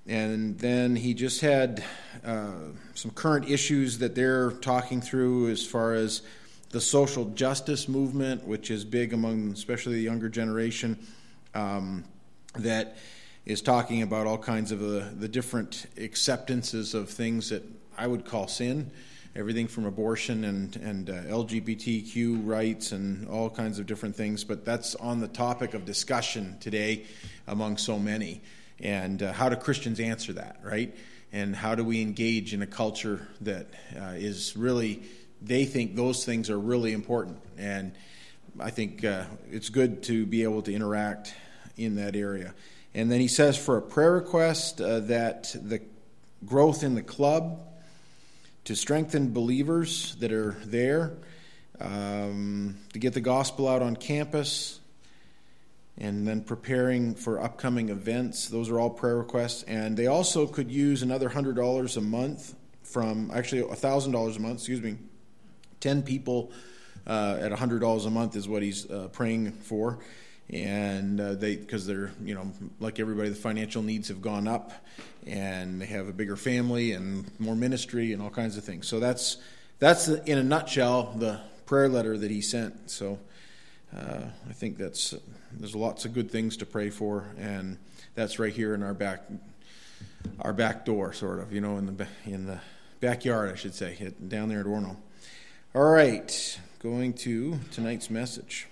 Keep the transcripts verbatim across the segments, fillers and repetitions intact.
And then he just had uh, some current issues that they're talking through as far as the social justice movement, which is big among especially the younger generation, um, that is talking about all kinds of the, the different acceptances of things that I would call sin, everything from abortion and, and uh, L G B T Q rights and all kinds of different things. But that's on the topic of discussion today among so many. And uh, how do Christians answer that, right? And how do we engage in a culture that uh, is really, they think those things are really important. And I think uh, it's good to be able to interact in that area. And then he says for a prayer request uh, that the growth in the club, to strengthen believers that are there, um, to get the gospel out on campus, and then preparing for upcoming events. Those are all prayer requests. And they also could use another one hundred dollars a month from, actually one thousand dollars a month, excuse me. ten people uh, at one hundred dollars a month is what he's uh, praying for. And uh, they, because they're, you know, like everybody, the financial needs have gone up, and they have a bigger family and more ministry and all kinds of things. So that's, that's in a nutshell, the prayer letter that he sent. So Uh, I think that's there's lots of good things to pray for, and that's right here in our back, our back door, sort of, you know, in the in the backyard, I should say, down there at Orono. All right, going to tonight's message.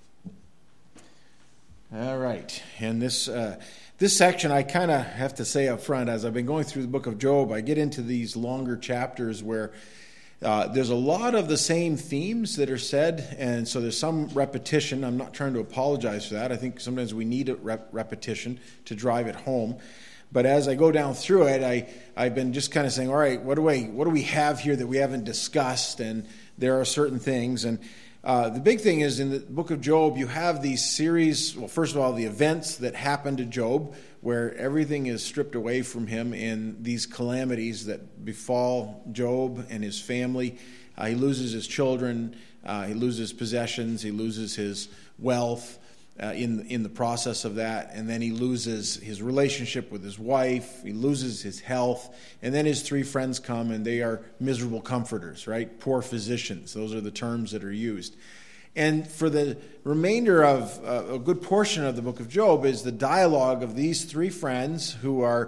All right, and this uh, this section I kind of have to say up front, as I've been going through the book of Job, I get into these longer chapters where Uh, there's a lot of the same themes that are said, and so there's some repetition. I'm not trying to apologize for that. I think sometimes we need a rep- repetition to drive it home. But as I go down through it, I, I've been just kind of saying, all right, what do we what do we have here that we haven't discussed? And there are certain things. And uh, the big thing is in the book of Job, you have these series, well, first of all, the events that happened to Job, where everything is stripped away from him in these calamities that befall Job and his family. Uh, he loses his children, uh, he loses possessions, he loses his wealth uh, in, in the process of that, and then he loses his relationship with his wife, he loses his health, and then his three friends come and they are miserable comforters, right? Poor physicians, those are the terms that are used. And for the remainder of uh, a good portion of the book of Job is the dialogue of these three friends who are,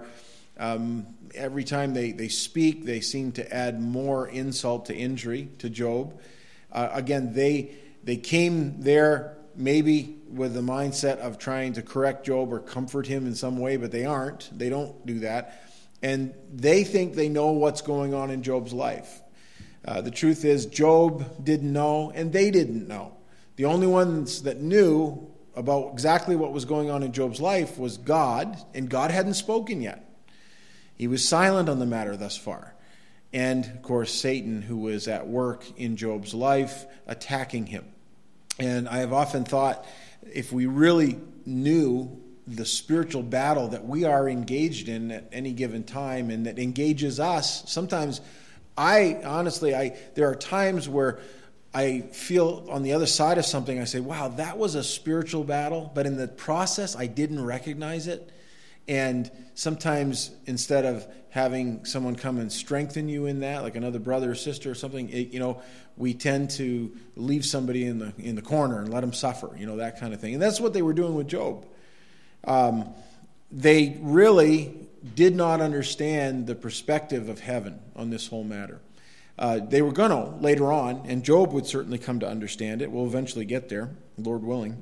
um, every time they, they speak, they seem to add more insult to injury to Job. Uh, again, they they came there maybe with the mindset of trying to correct Job or comfort him in some way, but they aren't. They don't do that. And they think they know what's going on in Job's life. Uh, the truth is, Job didn't know, and they didn't know. The only ones that knew about exactly what was going on in Job's life was God, and God hadn't spoken yet. He was silent on the matter thus far. And, of course, Satan, who was at work in Job's life, attacking him. And I have often thought, if we really knew the spiritual battle that we are engaged in at any given time, and that engages us, sometimes I, honestly, I there are times where I feel on the other side of something, I say, wow, that was a spiritual battle, but in the process, I didn't recognize it. And sometimes instead of having someone come and strengthen you in that, like another brother or sister or something, it, you know, we tend to leave somebody in the in the corner and let them suffer, you know, that kind of thing. And that's what they were doing with Job. Um, they really did not understand the perspective of heaven on this whole matter. Uh, they were going to later on, and Job would certainly come to understand it. We'll eventually get there, Lord willing.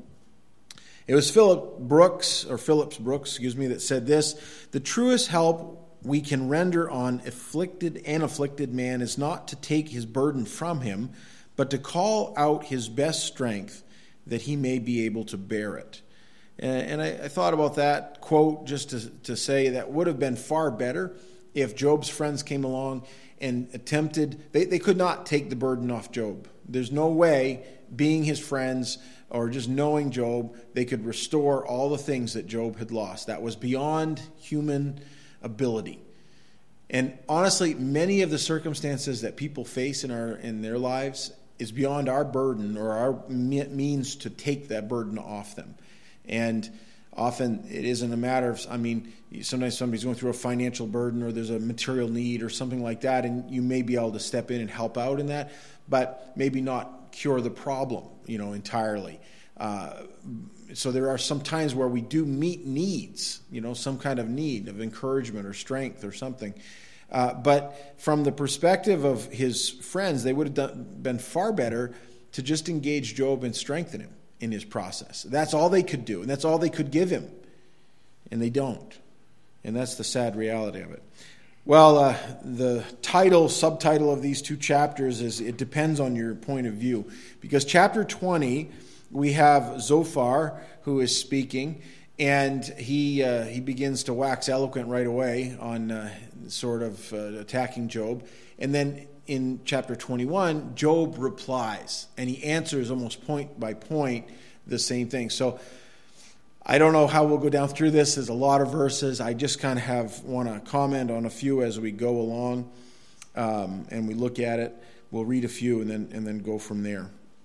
It was Philip Brooks, or Phillips Brooks, excuse me, that said this: the truest help we can render on afflicted and afflicted man is not to take his burden from him, but to call out his best strength that he may be able to bear it. And I, I thought about that quote just to, to say that would have been far better if Job's friends came along and attempted, they, they could not take the burden off Job. There's no way, being his friends or just knowing Job, they could restore all the things that Job had lost. That was beyond human ability. And honestly, many of the circumstances that people face in our in their lives is beyond our burden or our means to take that burden off them. And Often it isn't a matter of, I mean, sometimes somebody's going through a financial burden or there's a material need or something like that, and you may be able to step in and help out in that, but maybe not cure the problem, you know, entirely. Uh, so there are some times where we do meet needs, you know, some kind of need of encouragement or strength or something. Uh, but from the perspective of his friends, they would have done, been far better to just engage Job and strengthen him in his process. That's all they could do, and that's all they could give him. And they don't. And that's the sad reality of it. Well, uh, the title, subtitle of these two chapters is It Depends on Your Point of View. Because chapter twenty, we have Zophar who is speaking, and he uh, he begins to wax eloquent right away on uh, sort of uh, attacking Job. And then in chapter twenty-one, Job replies, and he answers almost point by point the same thing. So I don't know how we'll go down through this. There's a lot of verses. I just kind of have want to comment on a few as we go along, um, and we look at it. We'll read a few and then and then go from there.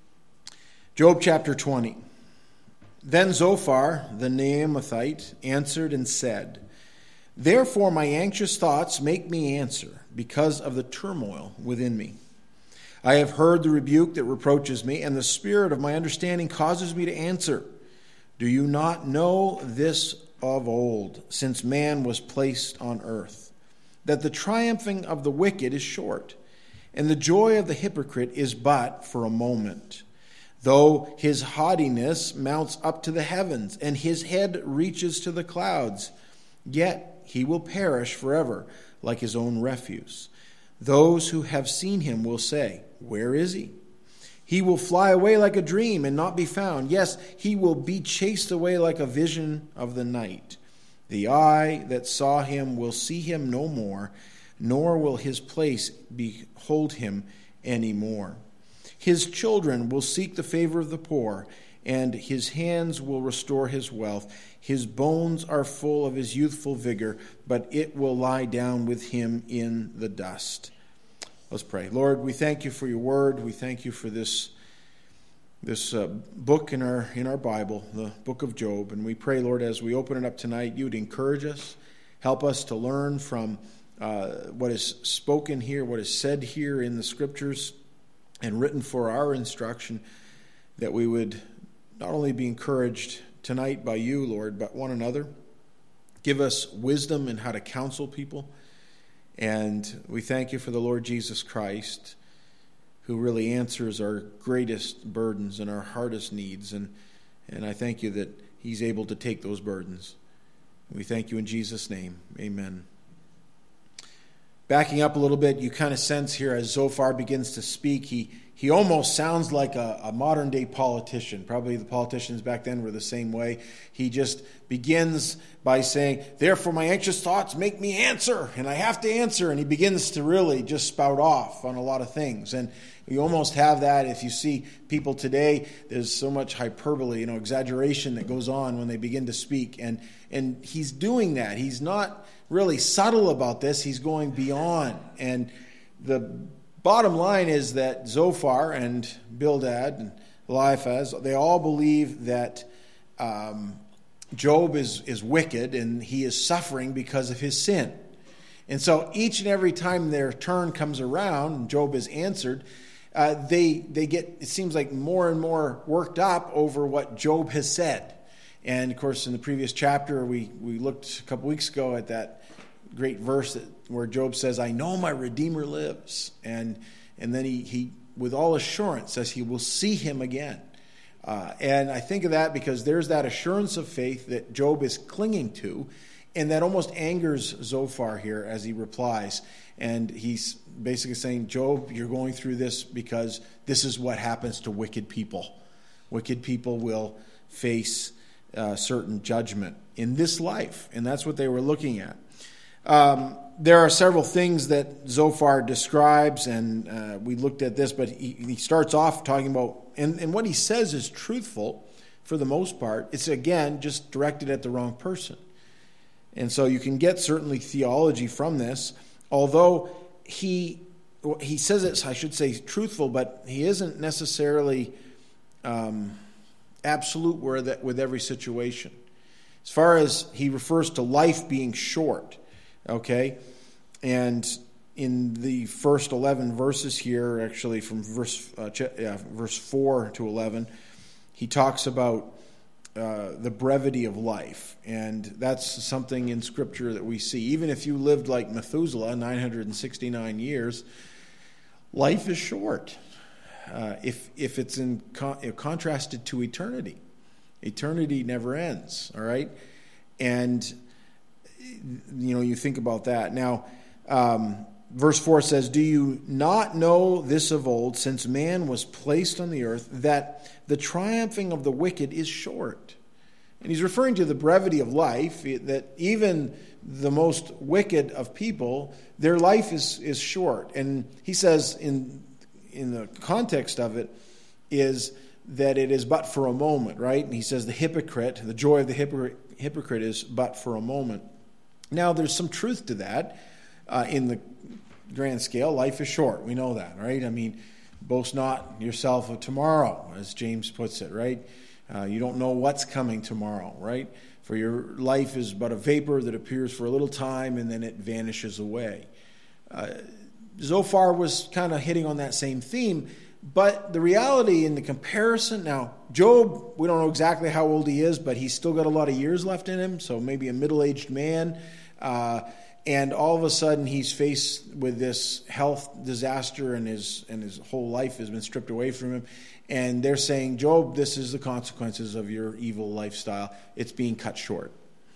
Job chapter twenty. Then Zophar, the Naamathite, answered and said, "Therefore my anxious thoughts make me answer, because of the turmoil within me. I have heard the rebuke that reproaches me, and the spirit of my understanding causes me to answer. Do you not know this of old, since man was placed on earth, that the triumphing of the wicked is short, and the joy of the hypocrite is but for a moment? Though his haughtiness mounts up to the heavens, and his head reaches to the clouds, yet he will perish forever, like his own refuse. Those who have seen him will say, 'Where is he?' He will fly away like a dream and not be found. Yes, he will be chased away like a vision of the night. The eye that saw him will see him no more, nor will his place behold him any more. His children will seek the favor of the poor, and his hands will restore his wealth. His bones are full of his youthful vigor, but it will lie down with him in the dust." Let's pray. Lord, we thank you for your word. We thank you for this, this uh, book in our, in our Bible, the book of Job. And we pray, Lord, as we open it up tonight, you would encourage us, help us to learn from uh, what is spoken here, what is said here in the scriptures and written for our instruction, that we would not only be encouraged tonight by you, Lord, but one another. Give us wisdom in how to counsel people. And we thank you for the Lord Jesus Christ, who really answers our greatest burdens and our hardest needs. And, and I thank you that he's able to take those burdens. We thank you in Jesus' name. Amen. Backing up a little bit, you kind of sense here as Zophar begins to speak, he he almost sounds like a, a modern-day politician. Probably the politicians back then were the same way. He just begins by saying, "Therefore my anxious thoughts make me answer, and I have to answer." And he begins to really just spout off on a lot of things. And you almost have that if you see people today. There's so much hyperbole, you know, exaggeration that goes on when they begin to speak. And and he's doing that. He's not really subtle about this. He's going beyond. And the bottom line is that Zophar and Bildad and Eliphaz, they all believe that um, Job is, is wicked and he is suffering because of his sin. And so each and every time their turn comes around and Job is answered, uh, they they get, it seems like, more and more worked up over what Job has said. And of course, in the previous chapter, we, we looked a couple weeks ago at that great verse that, where Job says, "I know my Redeemer lives." And and then he, he with all assurance, says he will see him again. Uh, and I think of that because there's that assurance of faith that Job is clinging to, and that almost angers Zophar here as he replies. And he's basically saying, "Job, you're going through this because this is what happens to wicked people. Wicked people will face uh, certain judgment in this life." And that's what they were looking at. Um, there are several things that Zophar describes, and uh, we looked at this, but he, he starts off talking about, and, and what he says is truthful for the most part. It's, again, just directed at the wrong person. And so you can get certainly theology from this, although he he says it's, I should say, truthful, but he isn't necessarily um, absolute with every situation. As far as he refers to life being short, okay? And in the first eleven verses here, actually from verse uh, yeah, verse four to eleven, he talks about uh, the brevity of life. And that's something in Scripture that we see. Even if you lived like Methuselah, nine hundred sixty-nine years, life is short. Uh, if if it's in con- contrasted to eternity. Eternity never ends, all right? And, you know, you think about that. Now, um, verse four says, "Do you not know this of old, since man was placed on the earth, that the triumphing of the wicked is short?" And he's referring to the brevity of life, that even the most wicked of people, their life is, is short. And he says in, in the context of it is that it is but for a moment, right? And he says the hypocrite, the joy of the hypocrite, hypocrite is but for a moment. Now, there's some truth to that. Uh, in the grand scale, life is short. We know that, right? I mean, boast not yourself of tomorrow, as James puts it, right? Uh, you don't know what's coming tomorrow, right? For your life is but a vapor that appears for a little time and then it vanishes away. Uh, Zophar was kind of hitting on that same theme. But the reality in the comparison, now, Job, we don't know exactly how old he is, but he's still got a lot of years left in him, so maybe a middle-aged man. Uh, and all of a sudden he's faced with this health disaster and his, and his whole life has been stripped away from him. And they're saying, Job, this is the consequences of your evil lifestyle. It's being cut short.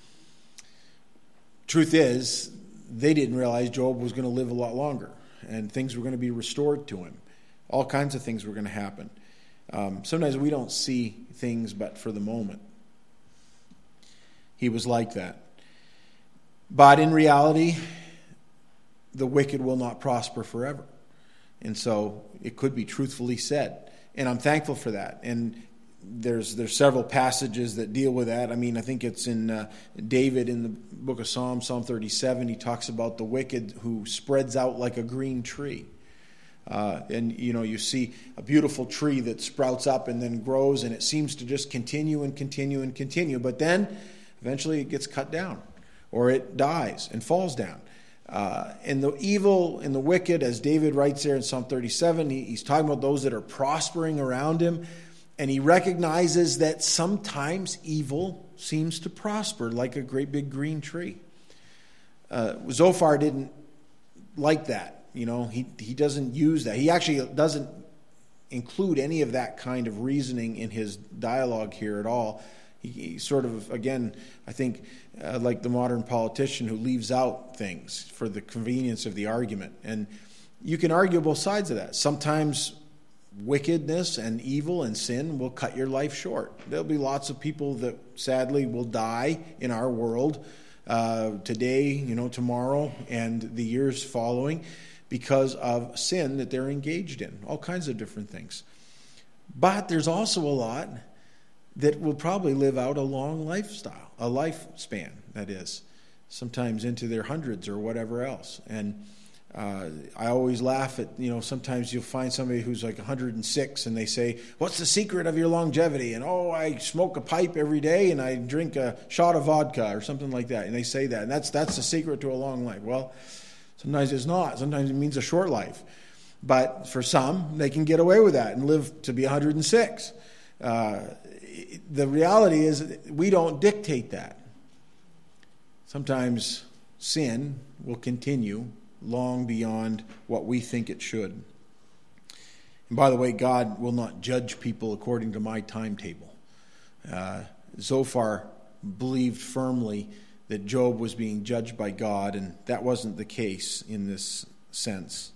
Truth is, they didn't realize Job was going to live a lot longer and things were going to be restored to him. All kinds of things were going to happen. Um, sometimes we don't see things but for the moment. He was like that. But in reality, the wicked will not prosper forever. And so it could be truthfully said. And I'm thankful for that. And there's there's several passages that deal with that. I mean, I think it's in uh, David in the book of Psalms, Psalm thirty-seven. He talks about the wicked who spreads out like a green tree. Uh, and, you know, you see a beautiful tree that sprouts up and then grows, and it seems to just continue and continue and continue. But then eventually it gets cut down, or it dies and falls down. Uh, and the evil and the wicked, as David writes there in Psalm thirty-seven, he, he's talking about those that are prospering around him. And he recognizes that sometimes evil seems to prosper like a great big green tree. Uh, Zophar didn't like that. You know, he he doesn't use that. He actually doesn't include any of that kind of reasoning in his dialogue here at all. He, he sort of, again, I think, uh, like the modern politician who leaves out things for the convenience of the argument. And you can argue both sides of that. Sometimes wickedness and evil and sin will cut your life short. There'll be lots of people that sadly will die in our world uh, today, you know, tomorrow, and the years following, because of sin that they're engaged in, all kinds of different things. But there's also a lot that will probably live out a long lifestyle, a lifespan, that is, sometimes into their hundreds or whatever else. And uh, I always laugh at, you know, sometimes you'll find somebody who's like one hundred six and they say, "What's the secret of your longevity?" And, "Oh, I smoke a pipe every day and I drink a shot of vodka," or something like that. And they say that, and that's that's the secret to a long life. Well, sometimes it's not. Sometimes it means a short life. But for some, they can get away with that and live to be one hundred six. Uh, the reality is we don't dictate that. Sometimes sin will continue long beyond what we think it should. And by the way, God will not judge people according to my timetable. Uh, Zophar believed firmly that Job was being judged by God, and that wasn't the case in this sense.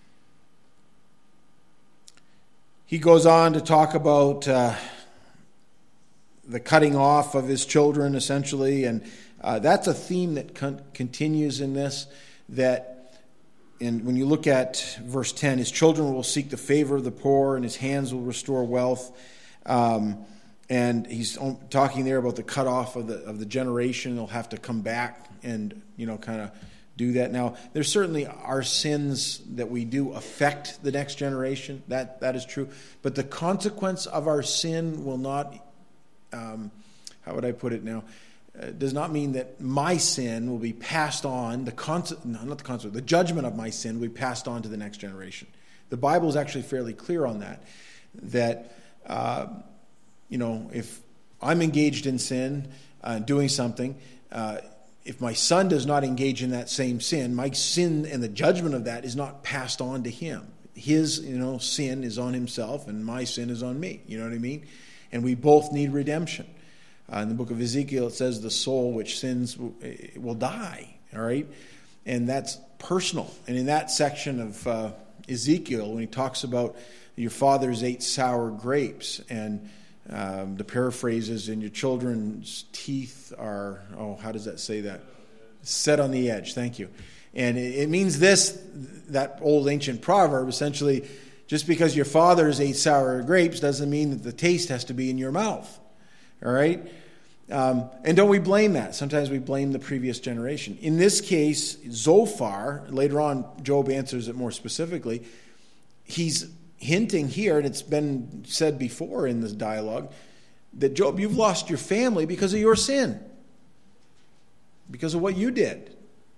He goes on to talk about uh, the cutting off of his children, essentially, and uh, that's a theme that con- continues in this, that and when you look at verse ten, his children will seek the favor of the poor, and his hands will restore wealth. Um, and he's talking there about the cutoff of the of the generation. They'll have to come back and, you know, kind of do that. Now, there certainly are sins that we do affect the next generation. That that is true. But the consequence of our sin will not, um, how would I put it now? uh, does not mean that my sin will be passed on, the con- no, not the consequence, the judgment of my sin will be passed on to the next generation. The Bible is actually fairly clear on that, that, uh, you know, if I'm engaged in sin, uh, doing something, uh, if my son does not engage in that same sin, my sin and the judgment of that is not passed on to him. His, you know, sin is on himself and my sin is on me. You know what I mean? And we both need redemption. Uh, in the book of Ezekiel, it says the soul which sins will die. All right? And that's personal. And in that section of uh, Ezekiel, when he talks about your fathers ate sour grapes, and um, the paraphrase is, and your children's teeth are, oh, how does that say that? Set on the edge. Thank you. And it, it means this, that old ancient proverb, essentially, just because your fathers ate sour grapes doesn't mean that the taste has to be in your mouth. All right? Um, and don't we blame that? Sometimes we blame the previous generation. In this case, Zophar, later on Job answers it more specifically, he's hinting here, and it's been said before in this dialogue, that Job, you've lost your family because of your sin. Because of what you did.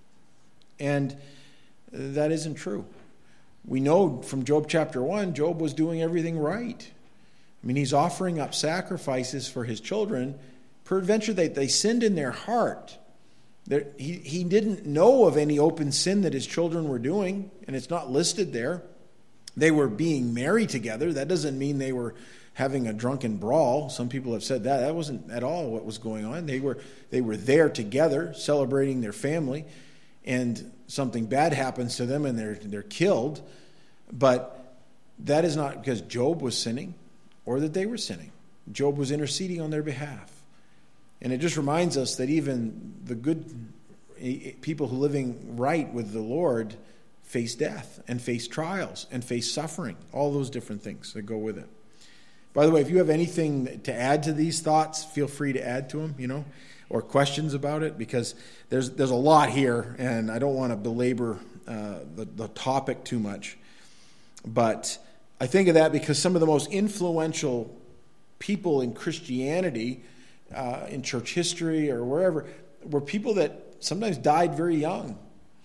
And that isn't true. We know from Job chapter one, Job was doing everything right. I mean, he's offering up sacrifices for his children. Peradventure, they, they sinned in their heart. There, he, he didn't know of any open sin that his children were doing, and it's not listed there. They were being married together. That doesn't mean they were having a drunken brawl. Some people have said that. That wasn't at all what was going on. They were, they were there together, celebrating their family, and something bad happens to them and they're, they're killed. But that is not because Job was sinning or that they were sinning. Job was interceding on their behalf. And it just reminds us that even the good people who are living right with the Lord face death and face trials and face suffering, all those different things that go with it. By the way, if you have anything to add to these thoughts, feel free to add to them, you know, or questions about it, because there's there's a lot here, and I don't want to belabor uh, the, the topic too much. But I think of that because some of the most influential people in Christianity, uh, in church history or wherever, were people that sometimes died very young.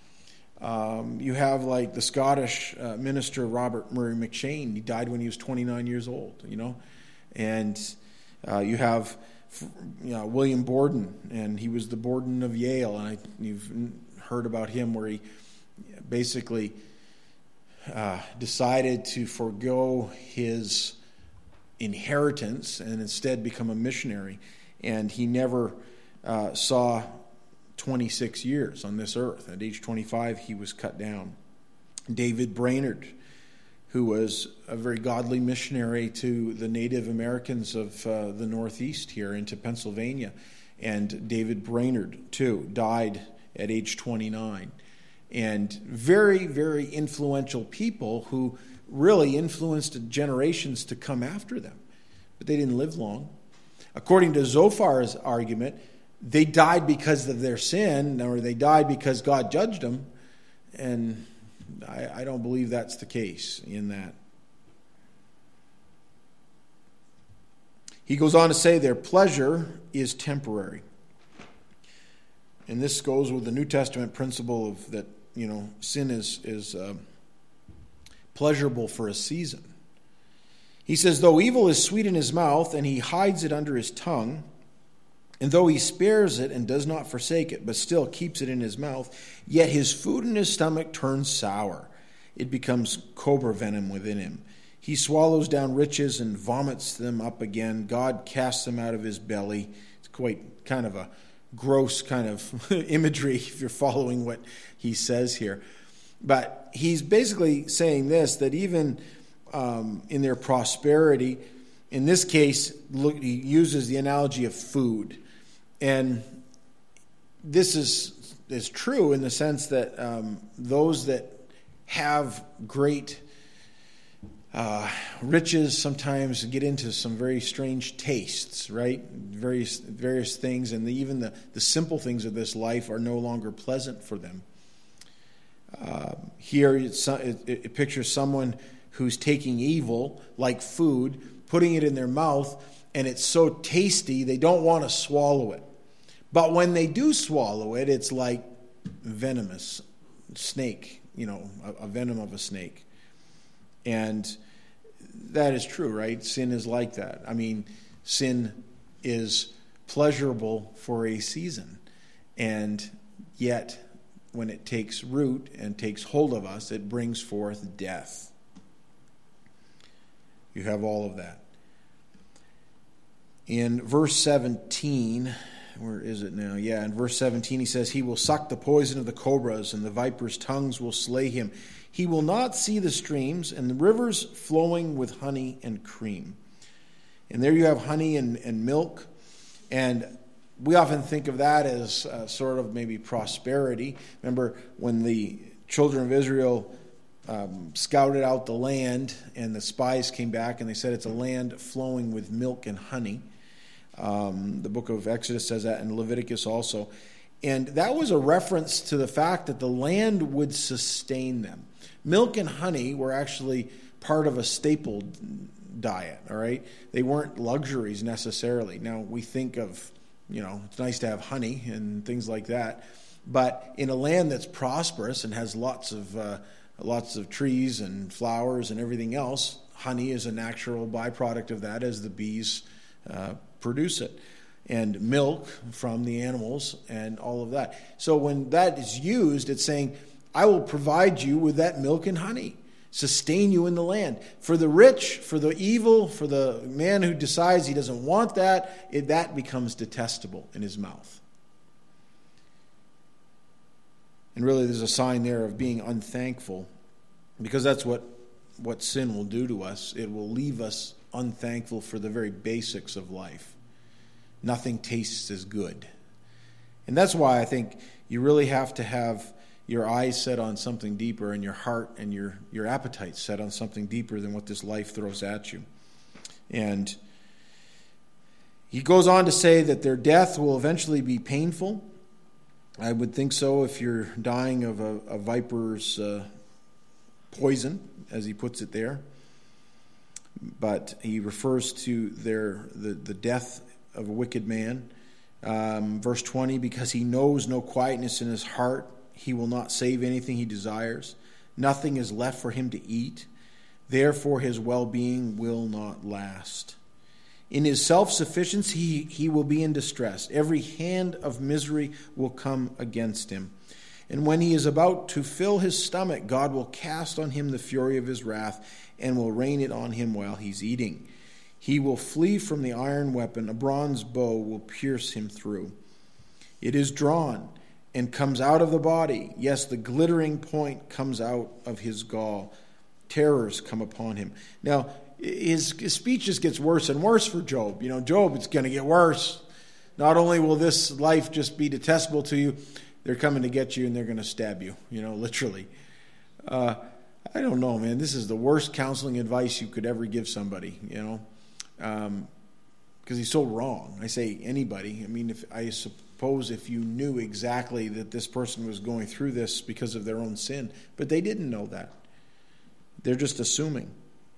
Um, you have like the Scottish uh, minister Robert Murray McCheyne. He died when he was twenty-nine years old, you know. And uh, you have you know, William Borden, and he was the Borden of Yale. And I, you've heard about him where he basically uh, decided to forego his inheritance and instead become a missionary. And he never uh, saw twenty-six years on this earth. At age twenty-five, he was cut down. David Brainerd, who was a very godly missionary to the Native Americans of uh, the Northeast here into Pennsylvania. And David Brainerd, too, died at age twenty-nine. And very, very influential people who really influenced generations to come after them. But they didn't live long. According to Zophar's argument, they died because of their sin, or they died because God judged them. And I, I don't believe that's the case in that. He goes on to say their pleasure is temporary. And this goes with the New Testament principle of that, you know, sin is, is uh, pleasurable for a season. He says, though evil is sweet in his mouth, and he hides it under his tongue, and though he spares it and does not forsake it, but still keeps it in his mouth, yet his food in his stomach turns sour. It becomes cobra venom within him. He swallows down riches and vomits them up again. God casts them out of his belly. It's quite kind of a gross kind of imagery if you're following what he says here. But he's basically saying this, that even um, in their prosperity, in this case, look, he uses the analogy of food. And this is is true in the sense that um, those that have great uh, riches sometimes get into some very strange tastes, right? Various various things, and the, even the, the simple things of this life are no longer pleasant for them. Uh, here it's, it, it pictures someone who's taking evil, like food, putting it in their mouth, and it's so tasty they don't want to swallow it. But when they do swallow it, it's like venomous snake, you know, a, a venom of a snake. And that is true, right? Sin is like that. I mean, sin is pleasurable for a season. And yet, when it takes root and takes hold of us, it brings forth death. You have all of that. In verse seventeen, where is it now? Yeah, in verse seventeen he says, he will suck the poison of the cobras, and the viper's tongues will slay him. He will not see the streams, and the rivers flowing with honey and cream. And there you have honey and, and milk. And we often think of that as uh, sort of maybe prosperity. Remember when the children of Israel um, scouted out the land, and the spies came back, and they said it's a land flowing with milk and honey. Um, the book of Exodus says that, and Leviticus also. And that was a reference to the fact that the land would sustain them. Milk and honey were actually part of a staple diet, all right? They weren't luxuries necessarily. Now, we think of, you know, it's nice to have honey and things like that. But in a land that's prosperous and has lots of uh, lots of trees and flowers and everything else, honey is a natural byproduct of that as the bees uh, produce it. And milk from the animals and all of that. So when that is used, it's saying, I will provide you with that milk and honey, sustain you in the land. For the rich, for the evil, for the man who decides he doesn't want that, it, that becomes detestable in his mouth. And really there's a sign there of being unthankful, because that's what, what sin will do to us. It will leave us unthankful for the very basics of life. Nothing tastes as good. And that's why I think you really have to have your eyes set on something deeper, and your heart and your, your appetite set on something deeper than what this life throws at you. And he goes on to say that their death will eventually be painful. I would think so if you're dying of a, a viper's uh, poison, as he puts it there. But he refers to their the, the death of a wicked man. Um, verse twenty, because he knows no quietness in his heart, he will not save anything he desires. Nothing is left for him to eat. Therefore his well-being will not last. In his self-sufficiency he, he will be in distress. Every hand of misery will come against him. And when he is about to fill his stomach, God will cast on him the fury of his wrath and will rain it on him while he's eating. He will flee from the iron weapon. A bronze bow will pierce him through. It is drawn and comes out of the body. Yes, the glittering point comes out of his gall. Terrors come upon him. Now, his, his speech just gets worse and worse for Job. You know, Job, it's going to get worse. Not only will this life just be detestable to you, they're coming to get you and they're going to stab you, you know, literally. Uh, I don't know, man. This is the worst counseling advice you could ever give somebody, you know. Um, because he's so wrong. I say anybody. I mean, if I suppose if you knew exactly that this person was going through this because of their own sin, but they didn't know that. They're just assuming.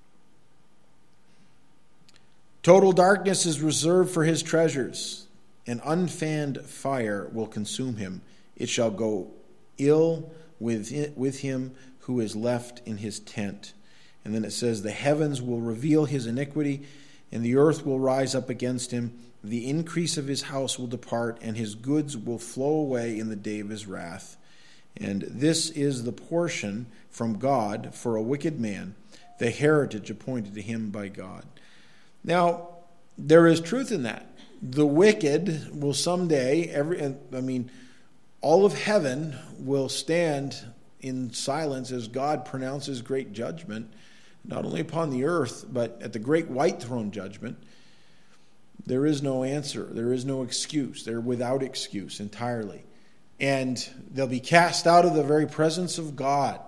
Total darkness is reserved for his treasures. An unfanned fire will consume him. It shall go ill with with him who is left in his tent. And then it says, the heavens will reveal his iniquity, and the earth will rise up against him. The increase of his house will depart, and his goods will flow away in the day of his wrath. And this is the portion from God for a wicked man, the heritage appointed to him by God. Now, there is truth in that. The wicked will someday, every I mean, all of heaven will stand in silence as God pronounces great judgment, not only upon the earth, but at the great white throne judgment. There is no answer. There is no excuse. They're without excuse entirely. And they'll be cast out of the very presence of God.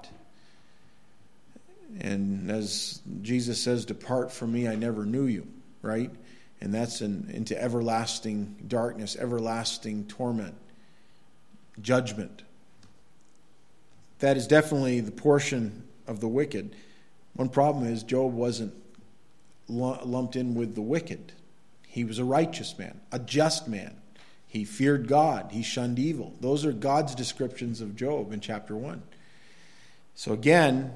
And as Jesus says, depart from me, I never knew you, right? And that's in, into everlasting darkness, everlasting torment, judgment. That is definitely the portion of the wicked. One problem is Job wasn't lumped in with the wicked. He was a righteous man, a just man. He feared God. He shunned evil. Those are God's descriptions of Job in chapter one. So again,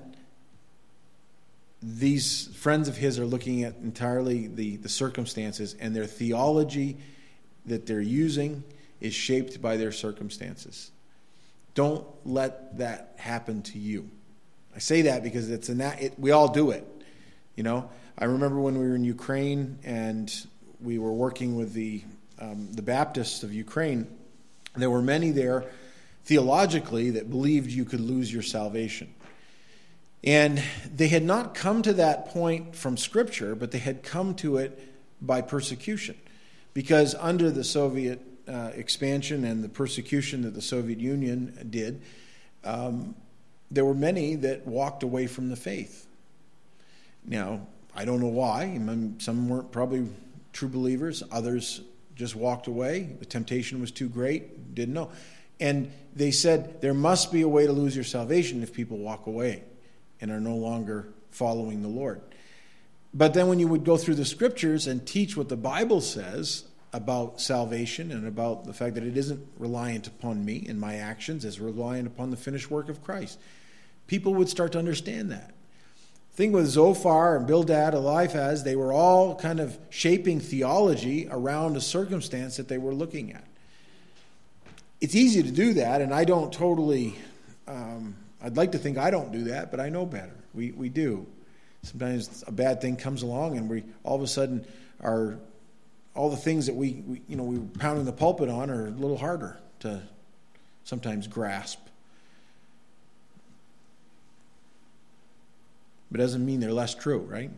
these friends of his are looking at entirely the, the circumstances, and their theology that they're using is shaped by their circumstances. Don't let that happen to you. I say that because it's a, it, we all do it. You know, I remember when we were in Ukraine and we were working with the um, the Baptists of Ukraine. There were many there theologically that believed you could lose your salvation. And they had not come to that point from Scripture, but they had come to it by persecution. Because under the Soviet uh, expansion and the persecution that the Soviet Union did, um, there were many that walked away from the faith. Now, I don't know why. Some weren't probably true believers. Others just walked away. The temptation was too great. Didn't know. And they said there must be a way to lose your salvation if people walk away and are no longer following the Lord. But then when you would go through the Scriptures and teach what the Bible says about salvation and about the fact that it isn't reliant upon me and my actions, it's reliant upon the finished work of Christ, people would start to understand that. The thing with Zophar and Bildad, Eliphaz, they were all kind of shaping theology around a circumstance that they were looking at. It's easy to do that, and I don't totally, um, I'd like to think I don't do that, but I know better. We we do. Sometimes a bad thing comes along, and we all of a sudden are, all the things that we, we you know, we were pounding the pulpit on are a little harder to sometimes grasp. But it doesn't mean they're less true, right?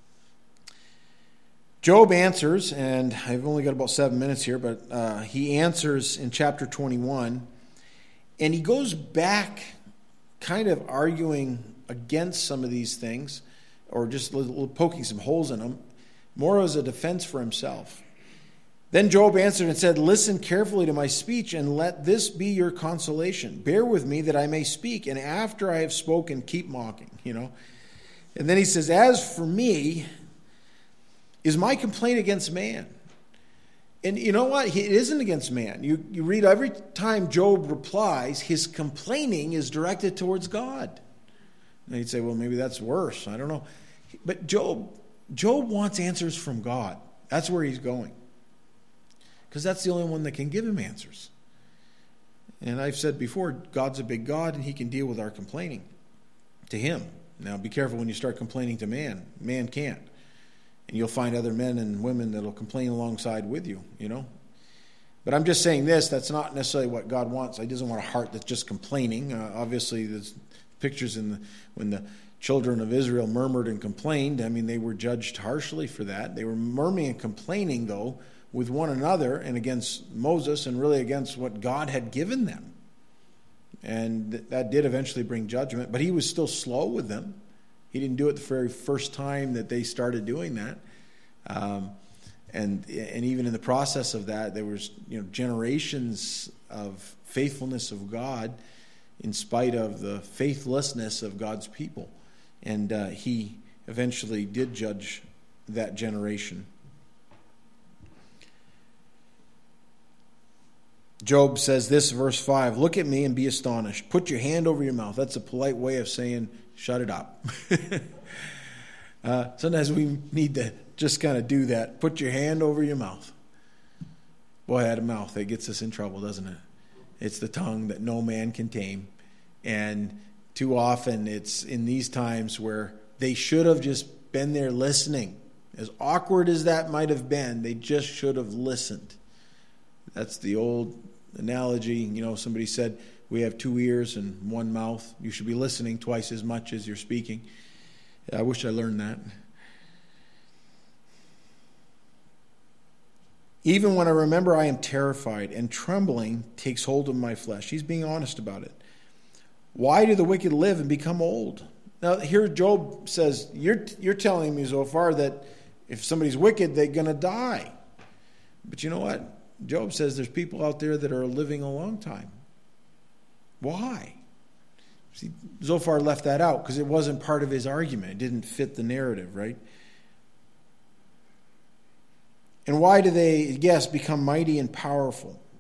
Job answers, and I've only got about seven minutes here, but uh, he answers in chapter twenty-one, and he goes back kind of arguing against some of these things, or just a little, poking some holes in them, more as a defense for himself. Then Job answered and said, "Listen carefully to my speech, and let this be your consolation. Bear with me that I may speak, and after I have spoken, keep mocking." You know. And then he says, "As for me, is my complaint against man?" And you know what? It isn't against man. You, you read every time Job replies, his complaining is directed towards God. And you'd say, well, maybe that's worse. I don't know. But Job, Job wants answers from God. That's where he's going. Because that's the only one that can give him answers. And I've said before, God's a big God, and he can deal with our complaining to him. Now, be careful when you start complaining to man. Man can't. And you'll find other men and women that will complain alongside with you, you know. But I'm just saying this, that's not necessarily what God wants. He doesn't want a heart that's just complaining. Uh, obviously, there's pictures in the, when the children of Israel murmured and complained. I mean, they were judged harshly for that. They were murmuring and complaining, though, with one another and against Moses and really against what God had given them. And that did eventually bring judgment, but he was still slow with them. He didn't do it the very first time that they started doing that. Um, and and even in the process of that, there was you know generations of faithfulness of God in spite of the faithlessness of God's people. And uh, he eventually did judge that generation. Job says this, verse five, "Look at me and be astonished. Put your hand over your mouth." That's a polite way of saying, shut it up. uh, sometimes we need to just kind of do that. Put your hand over your mouth. Boy, I had a mouth that gets us in trouble, doesn't it? It's the tongue that no man can tame. And too often it's in these times where they should have just been there listening. As awkward as that might have been, they just should have listened. That's the old analogy. You know, somebody said, we have two ears and one mouth. You should be listening twice as much as you're speaking. I wish I learned that. "Even when I remember, I am terrified, and trembling takes hold of my flesh." He's being honest about it. "Why do the wicked live and become old?" Now, here Job says, you're, you're telling me so far that if somebody's wicked, they're going to die. But you know what? Job says there's people out there that are living a long time. Why? See, Zophar left that out because it wasn't part of his argument. It didn't fit the narrative, right? "And why do they, yes, become mighty and powerful?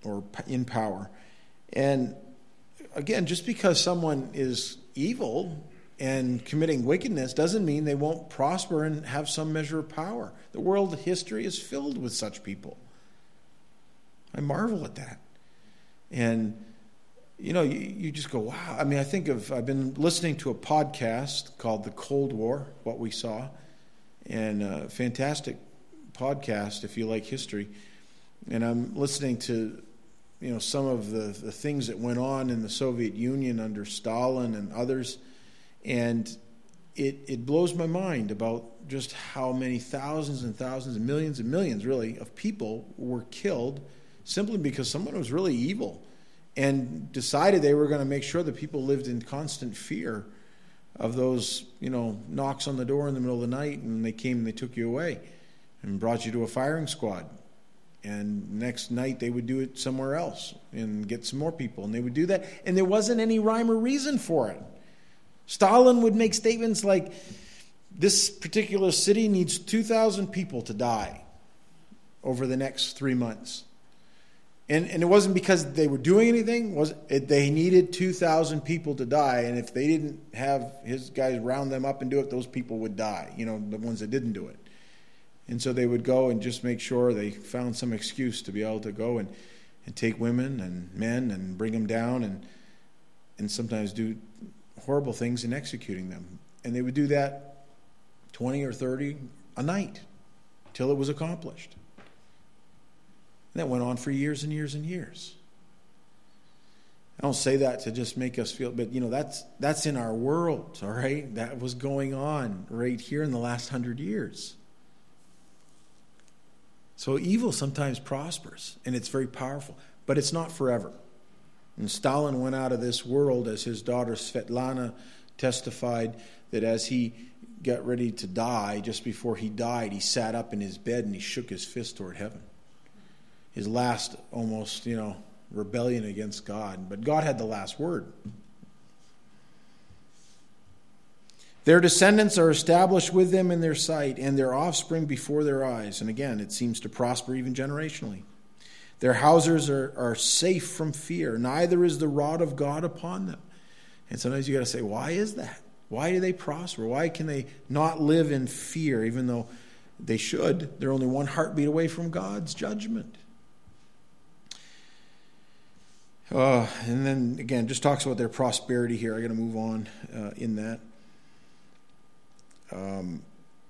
or in power. And again, just because someone is evil and committing wickedness doesn't mean they won't prosper and have some measure of power. The world history is filled with such people. I marvel at that. And, you know, you, you just go, wow. I mean, I think of, I've been listening to a podcast called The Cold War, What We Saw, and a fantastic podcast if you like history. And I'm listening to, you know, some of the, the things that went on in the Soviet Union under Stalin and others. And it it blows my mind about just how many thousands and thousands and millions and millions, really, of people were killed simply because someone was really evil and decided they were going to make sure that people lived in constant fear of those, you know, knocks on the door in the middle of the night, and they came and they took you away and brought you to a firing squad. And next night they would do it somewhere else and get some more people, and they would do that. And there wasn't any rhyme or reason for it. Stalin would make statements like, this particular city needs two thousand people to die over the next three months. And and it wasn't because they were doing anything. Was it, they needed two thousand people to die, and if they didn't have his guys round them up and do it, those people would die, you know, the ones that didn't do it. And so they would go and just make sure they found some excuse to be able to go and, and take women and men and bring them down and and sometimes do horrible things in executing them. And they would do that twenty or thirty a night till it was accomplished. And that went on for years and years and years. I don't say that to just make us feel, but you know, that's that's in our world, all right? That was going on right here in the last hundred years. So evil sometimes prospers, and it's very powerful, but it's not forever. And Stalin went out of this world, as his daughter Svetlana testified, that as he got ready to die, just before he died, he sat up in his bed and he shook his fist toward heaven. His last, almost, you know, rebellion against God. But God had the last word. Their descendants are established with them in their sight, and their offspring before their eyes. And again, it seems to prosper even generationally. Their houses are, are safe from fear. Neither is the rod of God upon them. And sometimes you got to say, why is that? Why do they prosper? Why can they not live in fear, even though they should? They're only one heartbeat away from God's judgment. Uh, and then, again, just talks about their prosperity here. I got to move on uh, in that. Um,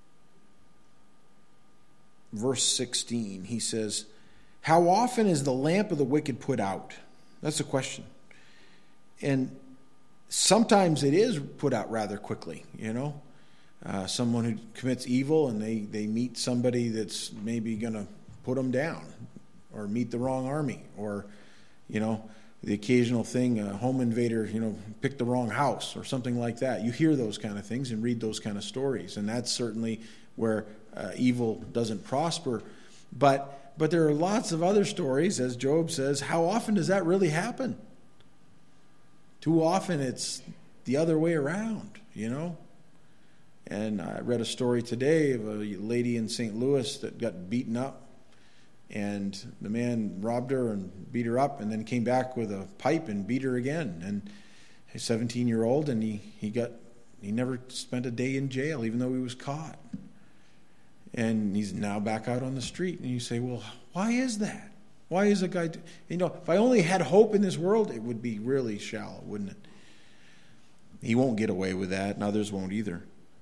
verse sixteen, he says, how often is the lamp of the wicked put out? That's the question. And sometimes it is put out rather quickly, you know. Uh, someone who commits evil and they, they meet somebody that's maybe going to put them down, or meet the wrong army, or, you know, the occasional thing, a home invader, you know, picked the wrong house or something like that. You hear those kind of things and read those kind of stories, and that's certainly where uh, evil doesn't prosper. But but there are lots of other stories, as Job says. How often does that really happen? Too often it's the other way around, you know. And I read a story today of a lady in Saint Louis that got beaten up. And the man robbed her and beat her up, and then came back with a pipe and beat her again. And he's seventeen-year-old, and he, he got he never spent a day in jail, even though he was caught. And he's now back out on the street. And you say, well, why is that? Why is a guy... You know, if I only had hope in this world, it would be really shallow, wouldn't it? He won't get away with that, and others won't either.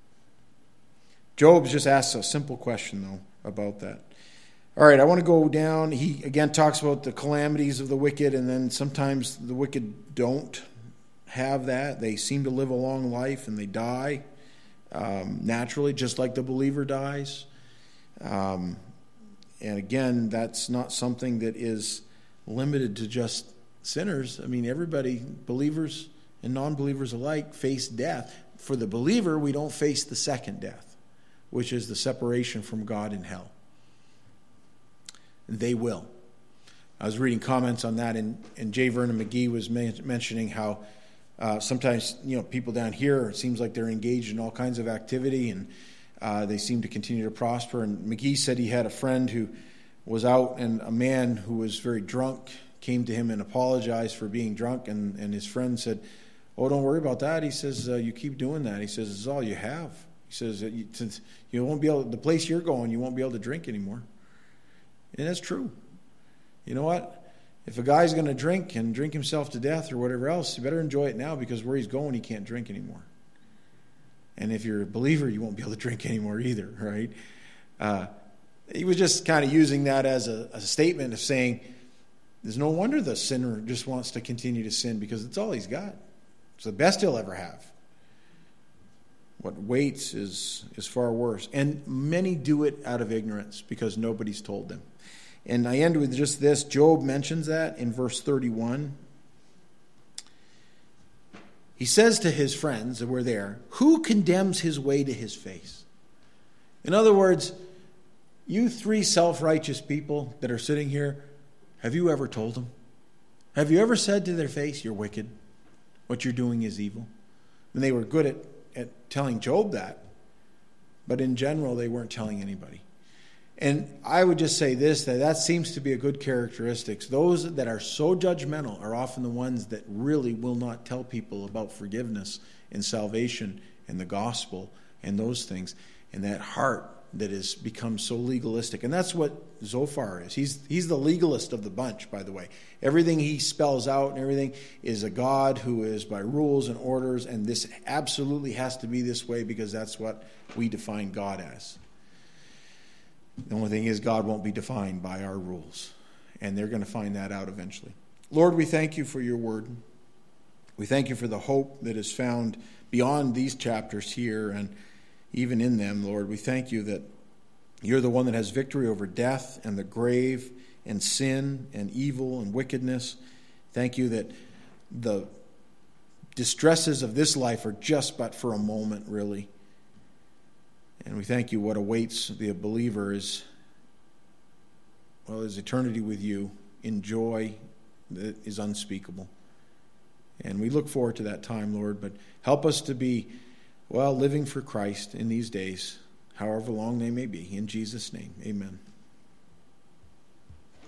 Job just asks a simple question, though, about that. All right, I want to go down. He, again, talks about the calamities of the wicked, and then sometimes the wicked don't have that. They seem to live a long life, and they die um, naturally, just like the believer dies. Um, and again, that's not something that is limited to just sinners. I mean, everybody, believers and non-believers alike, face death. For the believer, we don't face the second death, which is the separation from God in hell. They will. I was reading comments on that, and, and J. Vernon McGee was men- mentioning how uh, sometimes, you know, people down here, it seems like they're engaged in all kinds of activity, and uh, they seem to continue to prosper. And McGee said he had a friend who was out, and a man who was very drunk came to him and apologized for being drunk, and, and his friend said, oh, don't worry about that. He says, uh, you keep doing that. He says, it's all you have. He says, you, since you won't be able, the place you're going, you won't be able to drink anymore. And that's true. You know what? If a guy's going to drink and drink himself to death or whatever else, you better enjoy it now, because where he's going, he can't drink anymore. And if you're a believer, you won't be able to drink anymore either, right? Uh, he was just kind of using that as a, a statement of saying, there's no wonder the sinner just wants to continue to sin, because it's all he's got. It's the best he'll ever have. What waits is, is far worse. And many do it out of ignorance because nobody's told them. And I end with just this. Job mentions that in verse thirty-one. He says to his friends that were there, who condemns his way to his face? In other words, you three self-righteous people that are sitting here, have you ever told them? Have you ever said to their face, you're wicked? What you're doing is evil? And they were good at, at telling Job that. But in general, they weren't telling anybody. And I would just say this, that that seems to be a good characteristic. Those that are so judgmental are often the ones that really will not tell people about forgiveness and salvation and the gospel and those things. And that heart that has become so legalistic. And that's what Zophar is. He's he's the legalist of the bunch, by the way. Everything he spells out and everything is a God who is by rules and orders, and this absolutely has to be this way because that's what we define God as. The only thing is God won't be defined by our rules, and they're going to find that out eventually. Lord, we thank you for your word. We thank you for the hope that is found beyond these chapters here and even in them, Lord. We thank you that you're the one that has victory over death and the grave and sin and evil and wickedness. Thank you that the distresses of this life are just but for a moment, really. And we thank you what awaits the believer is, well, is eternity with you in joy that is unspeakable. And we look forward to that time, Lord, but help us to be, well, living for Christ in these days, however long they may be. In Jesus' name, amen.